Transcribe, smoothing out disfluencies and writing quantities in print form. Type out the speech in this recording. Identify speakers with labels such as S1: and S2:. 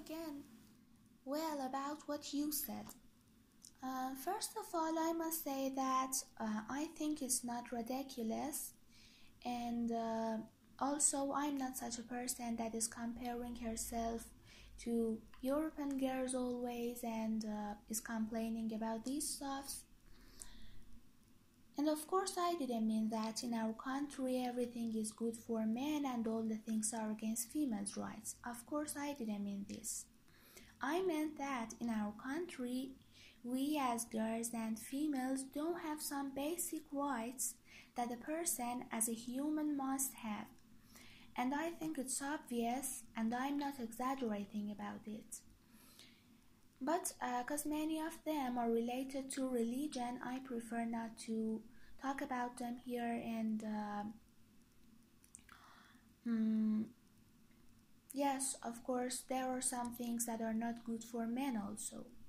S1: again. Well, about what you said. First of all, I must say that I think it's not ridiculous, and also I'm not such a person that is comparing herself to European girls always and is complaining about these stuffs. And of course, I didn't mean that in our country everything is good for men and all the things are against females' rights. Of course, I didn't mean this. I meant that in our country, we as girls and females don't have some basic rights that a person as a human must have. And I think it's obvious, and I'm not exaggerating about it. But because many of them are related to religion, I prefer not to talk about them here. And yes, of course, there are some things that are not good for men also.